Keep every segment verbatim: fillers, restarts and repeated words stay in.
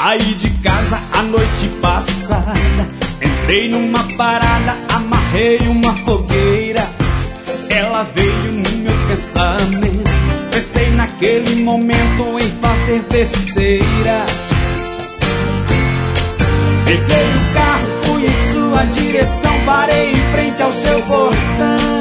Saí de casa a noite passada, entrei numa parada, amarrei uma fogueira. Ela veio no meu pensamento, pensei naquele momento em fazer besteira. Peguei o carro, fui em sua direção, parei em frente ao seu portão.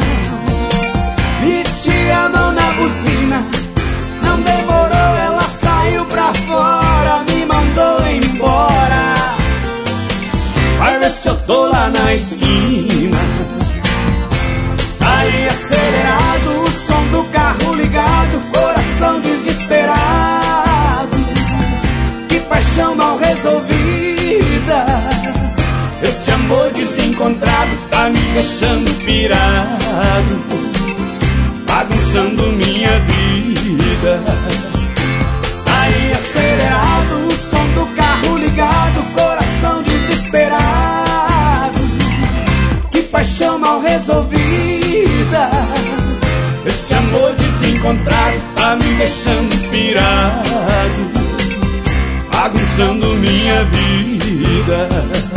Meti a mão na buzina, não demorou, ela saiu pra fora, me mandou embora. Vai ver se eu tô lá na esquina. Saí acelerado, o som do carro ligado, coração desesperado. Que paixão mal resolvida, esse amor desencontrado tá me deixando pirado, bagunçando minha vida. Saí acelerado, o som do carro ligado, coração desesperado. Que paixão mal resolvida, esse amor desencontrado tá me deixando pirado, bagunçando minha vida.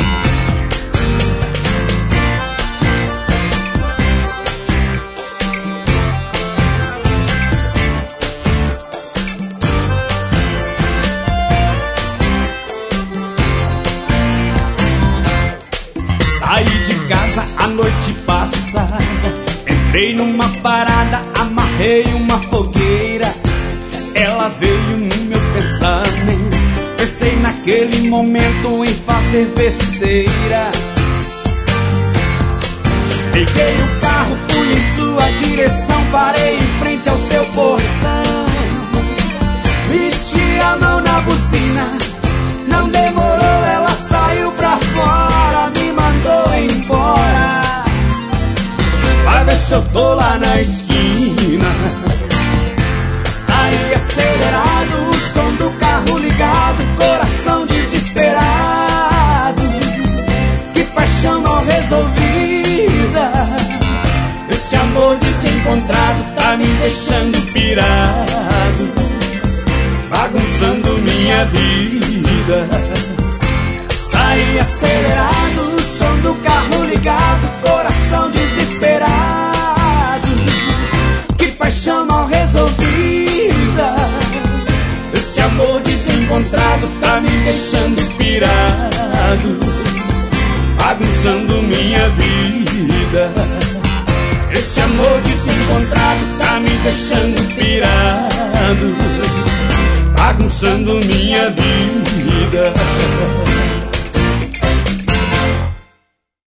Saí de casa a noite passada, entrei numa parada, amarrei uma fogueira. Ela veio no meu pensamento, pensei naquele momento em fazer besteira. Peguei o carro, fui em sua direção, parei em frente ao seu portão. Meti a mão na buzina, não demorou, ela saiu pra fora, me mandou embora. Vai ver se eu tô lá na esquina. Saí acelerado, o som do carro ligado, coração desesperado. Que paixão mal resolvida, esse amor desencontrado tá me deixando pirado, bagunçando minha vida. Saí acelerado, o som do carro ligado, coração desesperado. Que paixão mal resolvida, esse amor desencontrado tá me deixando pirado, bagunçando minha vida. Esse amor desencontrado tá me deixando pirado, bagunçando minha vida.